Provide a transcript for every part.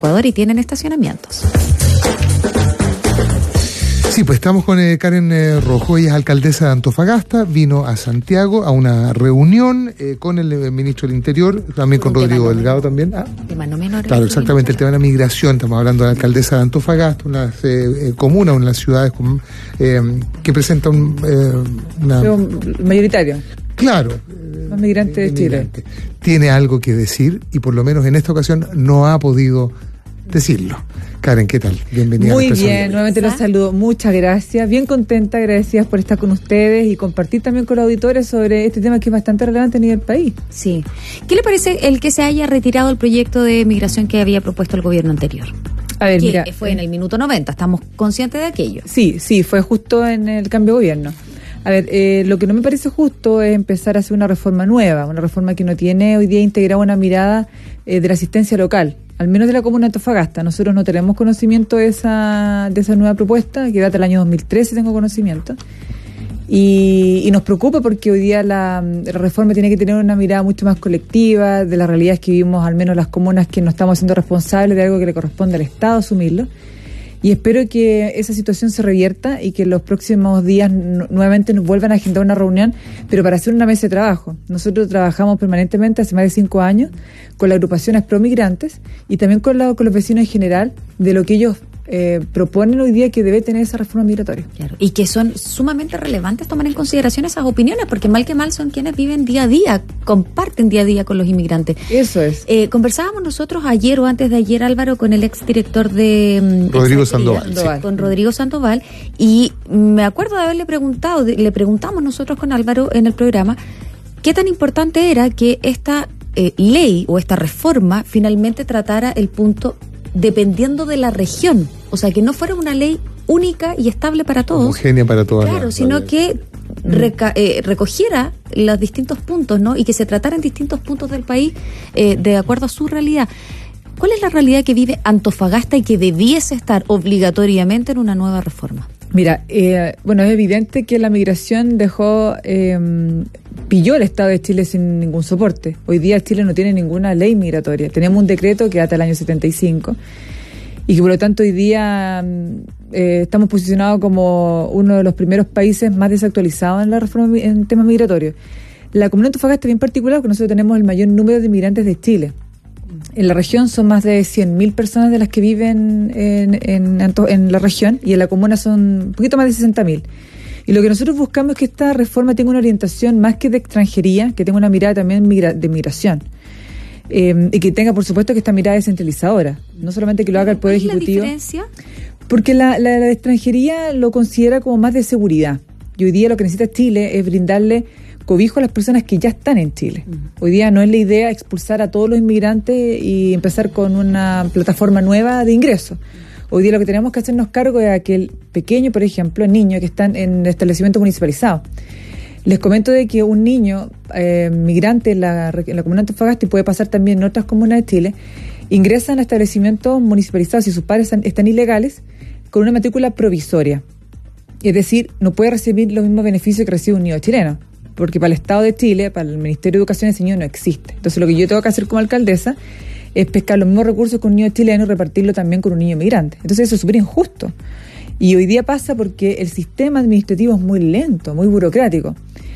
Ecuador y tienen estacionamientos. Sí, pues estamos con Karen Rojo, ella es alcaldesa de Antofagasta, vino a Santiago a una reunión con el ministro del Interior, también con Rodrigo Delgado también. Tema no menor. Claro, exactamente, el tema de la migración, estamos hablando de la alcaldesa de Antofagasta, una comuna, una de las ciudades que presenta una... mayoritario. Claro. Más migrantes de Chile. Tiene algo que decir y por lo menos en esta ocasión no ha podido decirlo. Karen, ¿qué tal? Bienvenida. Muy bien, nuevamente los saludo. Muchas gracias. Bien contenta, agradecidas por estar con ustedes y compartir también con los auditores sobre este tema que es bastante relevante a nivel país. Sí. ¿Qué le parece el que se haya retirado el proyecto de migración que había propuesto el gobierno anterior? A ver, mira, fue en el minuto 90, estamos conscientes de aquello. Sí, fue justo en el cambio de gobierno. A ver, lo que no me parece justo es empezar a hacer una reforma nueva, una reforma que no tiene hoy día integrada una mirada de la asistencia local, al menos de la comuna de Antofagasta. Nosotros no tenemos conocimiento de esa nueva propuesta, que data del año 2013, tengo conocimiento. Y nos preocupa porque hoy día la reforma tiene que tener una mirada mucho más colectiva de las realidades que vivimos, al menos las comunas que no estamos siendo responsables de algo que le corresponde al Estado asumirlo. Y espero que esa situación se revierta y que en los próximos días nuevamente nos vuelvan a agendar una reunión, pero para hacer una mesa de trabajo. Nosotros trabajamos permanentemente hace más de 5 años con las agrupaciones pro-migrantes y también con los vecinos en general de lo que ellos proponen hoy día que debe tener esa reforma migratoria. Claro. Y que son sumamente relevantes tomar en consideración esas opiniones, porque mal que mal son quienes viven día a día, comparten día a día con los inmigrantes. Eso es. Conversábamos nosotros ayer o antes de ayer, Álvaro, con el exdirector de Rodrigo Sandoval. Con Rodrigo Sandoval, y me acuerdo de haberle preguntado, le preguntamos nosotros con Álvaro en el programa, qué tan importante era que esta ley o esta reforma finalmente tratara el punto dependiendo de la región, o sea, que no fuera una ley única y estable para todos, homogénea para todas, claro, sino que recogiera los distintos puntos, ¿no? Y que se tratara en distintos puntos del país de acuerdo a su realidad. ¿Cuál es la realidad que vive Antofagasta y que debiese estar obligatoriamente en una nueva reforma? Mira, bueno, es evidente que la migración pilló el Estado de Chile sin ningún soporte. Hoy día Chile no tiene ninguna ley migratoria. Tenemos un decreto que data del año 75 y que por lo tanto hoy día estamos posicionados como uno de los primeros países más desactualizados en la reforma en temas migratorios. La comunidad de Antofagasta es bien particular porque nosotros tenemos el mayor número de migrantes de Chile. En la región son más de 100.000 personas de las que viven en la región, y en la comuna son un poquito más de 60.000. Y lo que nosotros buscamos es que esta reforma tenga una orientación más que de extranjería, que tenga una mirada también de migración. Y que tenga, por supuesto, que esta mirada descentralizadora. No solamente que lo haga el Poder Ejecutivo. ¿Cuál es la diferencia? Porque la extranjería lo considera como más de seguridad. Y hoy día lo que necesita Chile es brindarle cobijo a las personas que ya están en Chile. Hoy día no es la idea expulsar a todos los inmigrantes y empezar con una plataforma nueva de ingreso. Hoy día lo que tenemos que hacernos cargo es aquel pequeño, por ejemplo, niño que están en establecimientos municipalizados. Les comento de que un niño migrante en la comunidad de Antofagasta, y puede pasar también en otras comunas de Chile, ingresan a establecimientos municipalizados y sus padres están ilegales con una matrícula provisoria. Es decir, no puede recibir los mismos beneficios que recibe un niño chileno, porque para el Estado de Chile, para el Ministerio de Educación, ese niño no existe. Entonces lo que yo tengo que hacer como alcaldesa es pescar los mismos recursos con un niño chileno y repartirlo también con un niño migrante. Entonces eso es súper injusto. Y hoy día pasa porque el sistema administrativo es muy lento, muy burocrático.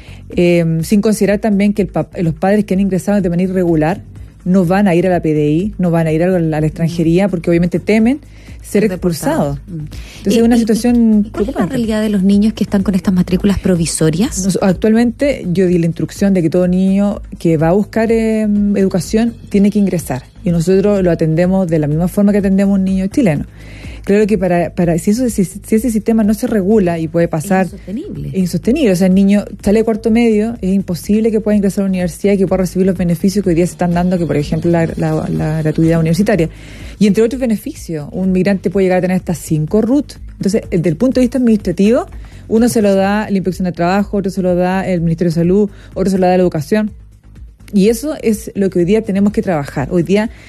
Sin considerar también que los padres que han ingresado de manera irregular no van a ir a la PDI, no van a ir a la extranjería, porque obviamente temen ser expulsados. Entonces es una situación ¿Cuál es la realidad de los niños que están con estas matrículas provisorias? Actualmente yo di la instrucción de que todo niño que va a buscar educación tiene que ingresar, y nosotros lo atendemos de la misma forma que atendemos a un niño chileno. Claro que si ese sistema no se regula, y puede pasar... Es insostenible. O sea, el niño sale de cuarto medio, es imposible que pueda ingresar a la universidad y que pueda recibir los beneficios que hoy día se están dando, que por ejemplo la gratuidad universitaria. Y entre otros beneficios, un migrante puede llegar a tener hasta 5 RUT. Entonces, desde el punto de vista administrativo, uno se lo da la Inspección de Trabajo, otro se lo da el Ministerio de Salud, otro se lo da la Educación. Y eso es lo que hoy día tenemos que trabajar. Hoy día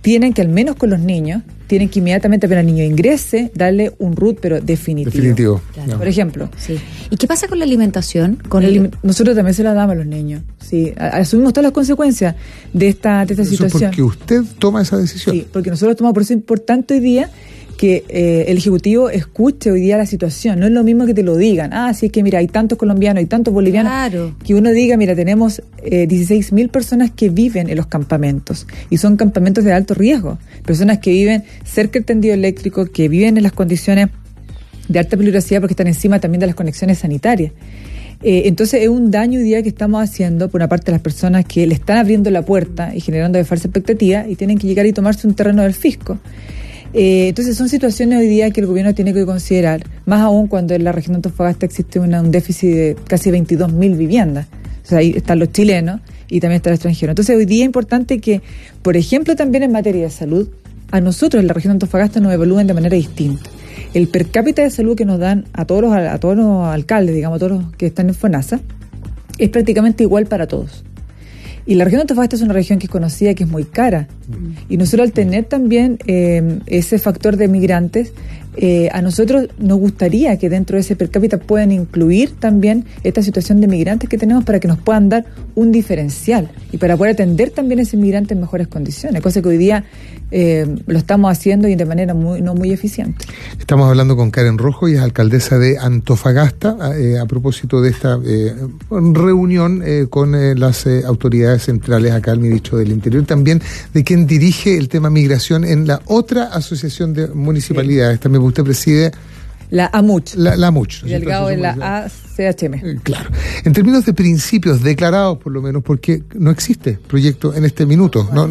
tienen que, al menos con los niños, tienen que inmediatamente apenas el niño ingrese, darle un RUT, pero definitivo. Claro. No. Por ejemplo. Sí. ¿Y qué pasa con la alimentación? Nosotros también se la damos a los niños. Sí, asumimos todas las consecuencias de esta situación. Porque usted toma esa decisión. Sí, porque nosotros tomamos, por eso es importante hoy día que el Ejecutivo escuche hoy día la situación. No es lo mismo que te lo digan. Sí, es que mira, hay tantos colombianos, hay tantos bolivianos. Claro. Que uno diga, mira, tenemos 16.000 personas que viven en los campamentos. Y son campamentos de alto riesgo. Personas que viven cerca del tendido eléctrico, que viven en las condiciones de alta peligrosidad porque están encima también de las conexiones sanitarias. Entonces es un daño hoy día que estamos haciendo por una parte a las personas que le están abriendo la puerta y generando de falsa expectativa y tienen que llegar y tomarse un terreno del fisco. Entonces son situaciones hoy día que el gobierno tiene que considerar, más aún cuando en la región de Antofagasta existe un déficit de casi 22.000 viviendas. O sea, ahí están los chilenos y también está el extranjero. Entonces hoy día es importante que, por ejemplo, también en materia de salud, a nosotros en la región de Antofagasta nos evalúen de manera distinta. El per cápita de salud que nos dan a todos los alcaldes, digamos, a todos los que están en FONASA, es prácticamente igual para todos. Y la región de Antofagasta es una región que es conocida, que es muy cara. Y nosotros al tener también ese factor de migrantes, a nosotros nos gustaría que dentro de ese per cápita puedan incluir también esta situación de migrantes que tenemos para que nos puedan dar un diferencial y para poder atender también a ese migrante en mejores condiciones, cosa que hoy día lo estamos haciendo y de manera no muy eficiente. Estamos hablando con Karen Rojo, y es alcaldesa de Antofagasta, a propósito de esta reunión con las autoridades centrales acá, el ministro del Interior, también de quien dirige el tema migración en la otra asociación de municipalidades, también usted preside. La AMUCH. La AMUCH. Y delgado en la ACHM. Claro. En términos de principios declarados, por lo menos, porque no existe proyecto en este minuto. No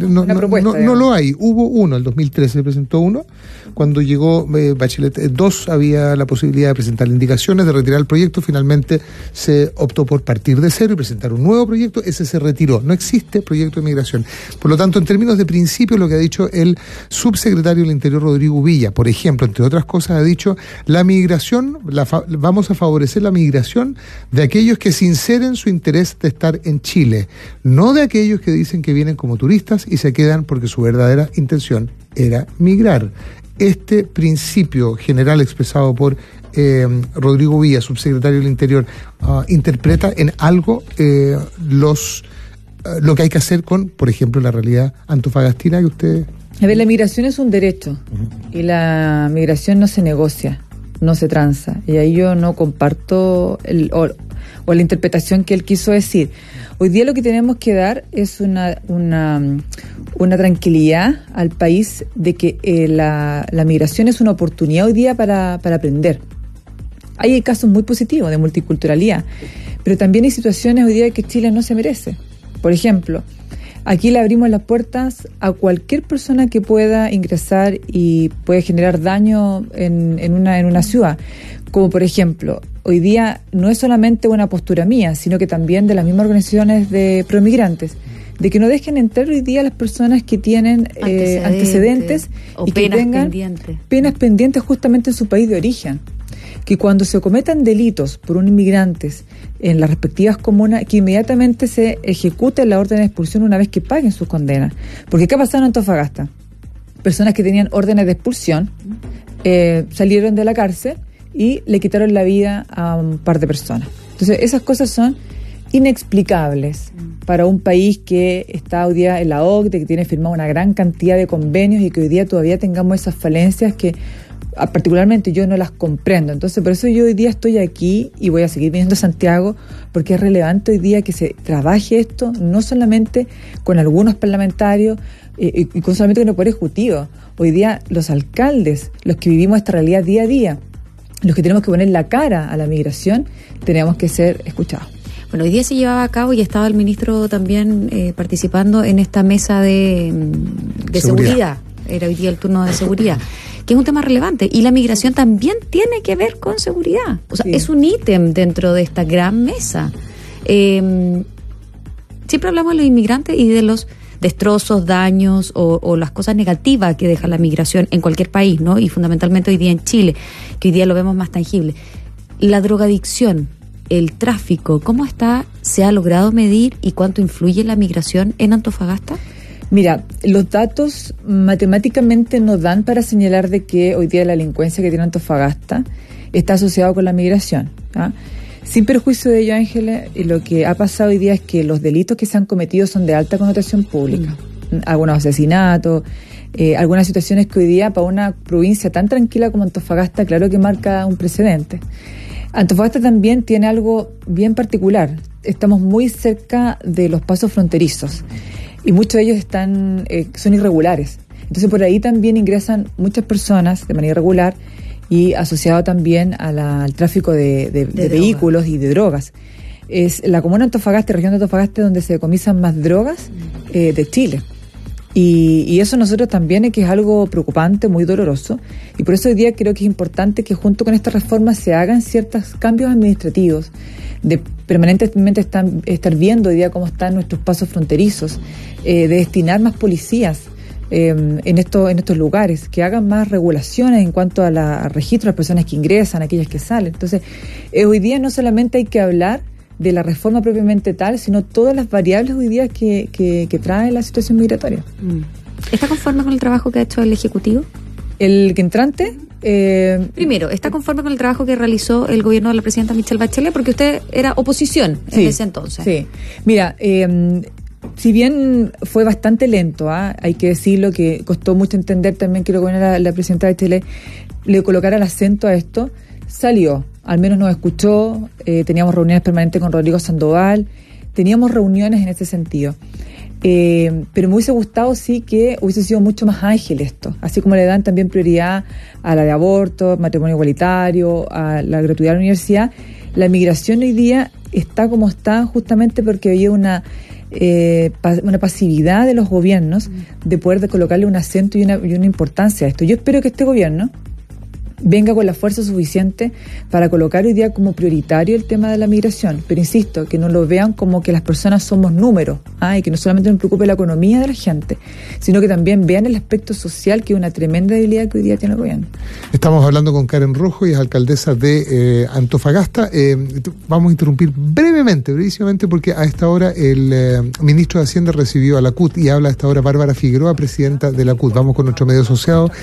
lo hay. Hubo uno, el 2013 se presentó uno. Cuando llegó Bachelet 2, había la posibilidad de presentar indicaciones, de retirar el proyecto. Finalmente se optó por partir de cero y presentar un nuevo proyecto. Ese se retiró. No existe proyecto de migración. Por lo tanto, en términos de principios, lo que ha dicho el subsecretario del Interior, Rodrigo Villa, por ejemplo, entre otras cosas, ha dicho: la migración, vamos a favorecer la migración de aquellos que sinceren su interés de estar en Chile, no de aquellos que dicen que vienen como turistas y se quedan porque su verdadera intención era migrar. Este principio general expresado por Rodrigo Villa, subsecretario del Interior, interpreta en algo lo que hay que hacer con, por ejemplo, la realidad antofagastina que usted... A ver, la migración es un derecho y la migración no se negocia, no se transa. Y ahí yo no comparto o la interpretación que él quiso decir. Hoy día lo que tenemos que dar es una tranquilidad al país de que la migración es una oportunidad hoy día para aprender. Hay casos muy positivos de multiculturalidad, pero también hay situaciones hoy día que Chile no se merece. Por ejemplo, aquí le abrimos las puertas a cualquier persona que pueda ingresar y puede generar daño en una ciudad. Como por ejemplo, hoy día no es solamente una postura mía, sino que también de las mismas organizaciones de promigrantes, de que no dejen entrar hoy día a las personas que tienen antecedentes o y que tengan penas pendientes justamente en su país de origen. Que cuando se cometan delitos por un inmigrantes en las respectivas comunas, que inmediatamente se ejecute la orden de expulsión una vez que paguen sus condenas. Porque ¿qué ha pasado en Antofagasta? Personas que tenían órdenes de expulsión salieron de la cárcel y le quitaron la vida a un par de personas. Entonces esas cosas son inexplicables para un país que está hoy día en la OCDE, que tiene firmado una gran cantidad de convenios y que hoy día todavía tengamos esas falencias que particularmente yo no las comprendo. Entonces por eso yo hoy día estoy aquí y voy a seguir viniendo a Santiago, porque es relevante hoy día que se trabaje esto no solamente con algunos parlamentarios y solamente con el Poder Ejecutivo. Hoy día los alcaldes, los que vivimos esta realidad día a día, los que tenemos que poner la cara a la migración, tenemos que ser escuchados. Bueno, hoy día se llevaba a cabo y estaba el ministro también participando en esta mesa de seguridad. Era hoy día el turno de seguridad, que es un tema relevante. Y la migración también tiene que ver con seguridad. O sea, sí, es un ítem dentro de esta gran mesa. Siempre hablamos de los inmigrantes y de los destrozos, daños o las cosas negativas que deja la migración en cualquier país, ¿no? Y fundamentalmente hoy día en Chile, que hoy día lo vemos más tangible. La drogadicción, el tráfico, ¿cómo está? ¿Se ha logrado medir y cuánto influye la migración en Antofagasta? Mira, los datos matemáticamente no dan para señalar de que hoy día la delincuencia que tiene Antofagasta está asociada con la migración, ¿ah? Sin perjuicio de ello, Ángeles, lo que ha pasado hoy día es que los delitos que se han cometido son de alta connotación pública. Algunos asesinatos, algunas situaciones que hoy día para una provincia tan tranquila como Antofagasta, claro que marca un precedente. Antofagasta también tiene algo bien particular. Estamos muy cerca de los pasos fronterizos y muchos de ellos son irregulares. Entonces por ahí también ingresan muchas personas de manera irregular y asociado también al tráfico de vehículos y de drogas. Es la comuna de Antofagasta, región de Antofagasta, donde se decomisan más drogas de Chile. Y eso nosotros también es que es algo preocupante, muy doloroso, y por eso hoy día creo que es importante que junto con esta reforma se hagan ciertos cambios administrativos, de permanentemente estar viendo hoy día cómo están nuestros pasos fronterizos, de destinar más policías en estos lugares, que hagan más regulaciones en cuanto a registro de las personas que ingresan, aquellas que salen. Entonces, hoy día no solamente hay que hablar de la reforma propiamente tal, sino todas las variables hoy día que trae la situación migratoria. ¿Está conforme con el trabajo que ha hecho el Ejecutivo? ¿El que entrante? Primero, ¿está conforme con el trabajo que realizó el gobierno de la presidenta Michelle Bachelet? Porque usted era oposición en ese entonces. Sí, mira, si bien fue bastante lento, hay que decirlo, que costó mucho entender también que el gobierno de la presidenta Bachelet le colocara el acento a esto, salió. Al menos nos escuchó, teníamos reuniones permanentes con Rodrigo Sandoval, teníamos reuniones en ese sentido. Pero me hubiese gustado sí que hubiese sido mucho más ágil esto, así como le dan también prioridad a la de aborto, matrimonio igualitario, a la gratuidad de la universidad. La migración hoy día está como está justamente porque había una pasividad de los gobiernos de poder colocarle un acento y una importancia a esto. Yo espero que este gobierno venga con la fuerza suficiente para colocar hoy día como prioritario el tema de la migración, pero insisto, que no lo vean como que las personas somos números, y que no solamente nos preocupe la economía de la gente, sino que también vean el aspecto social, que es una tremenda debilidad que hoy día tiene el gobierno. Estamos hablando con Karen Rojo, y es alcaldesa de Antofagasta. Vamos a interrumpir brevísimamente, porque a esta hora el ministro de Hacienda recibió a la CUT, y habla a esta hora Bárbara Figueroa, presidenta de la CUT. Vamos con nuestro medio asociado.